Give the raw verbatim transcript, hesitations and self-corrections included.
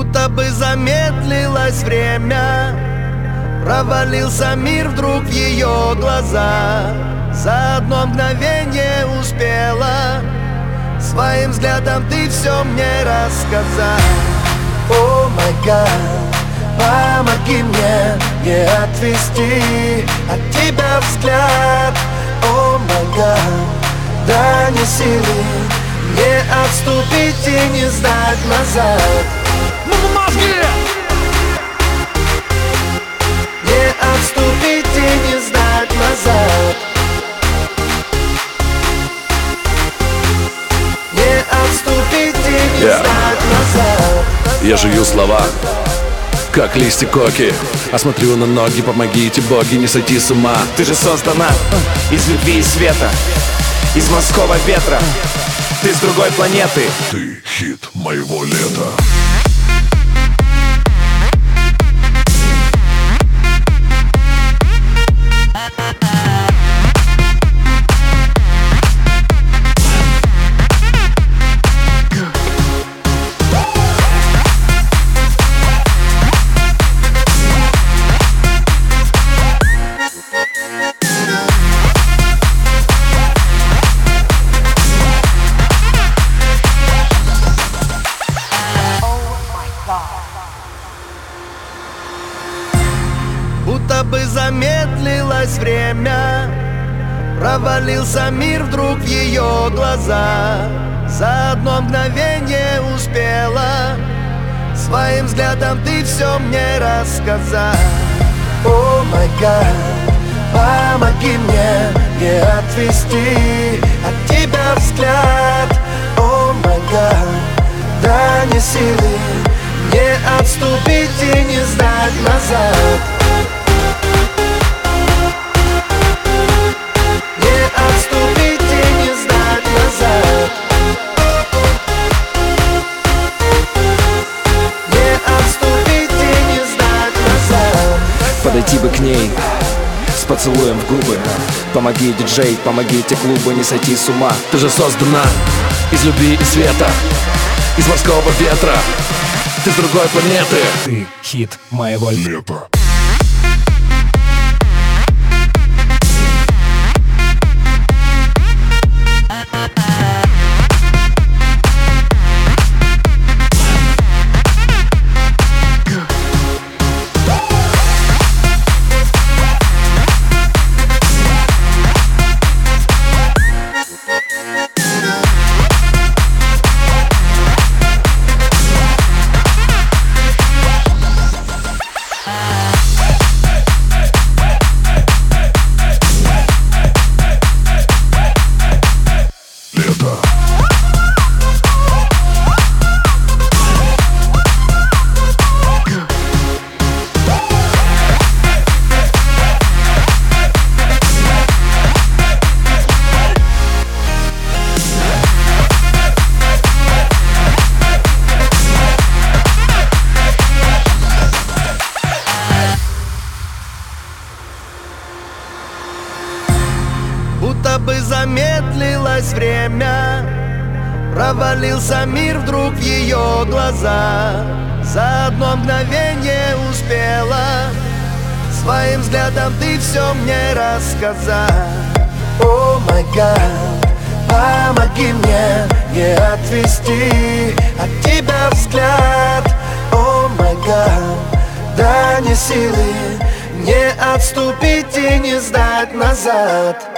Будто бы замедлилось время, провалился мир вдруг в ее глаза. За одно мгновение успела своим взглядом ты все мне рассказать. О май гад, помоги мне не отвести от тебя взгляд. О май гад, дай мне силы не отступить и не сдать назад. Мозги! Не отступить и не сдать назад. Не отступить и не Yeah. сдать назад. Я жую слова, как листья коки, а смотрю на ноги, помогите боги не сойти с ума. Ты же создана из любви и света, из морского ветра. Ты с другой планеты. Ты хит моего лета. Будто бы замедлилось время, провалился мир вдруг в ее глаза. За одно мгновение успела своим взглядом ты все мне рассказать. О май гад, помоги мне не отвести от тебя взгляд. О май гад, дай мне силы не отступить и не сдать назад. Подойти бы к ней с поцелуем в губы. Помоги, диджей, помогите клубу не сойти с ума. Ты же создана из любви и света, из морского ветра. Ты с другой планеты. Ты хит моего лета. Будто бы замедлилось время, провалился мир вдруг в ее глаза. За одно мгновение успела своим взглядом ты все мне рассказать. О май гад, помоги мне не отвести от тебя взгляд. О май гад, дай мне силы не отступить и не сдать назад.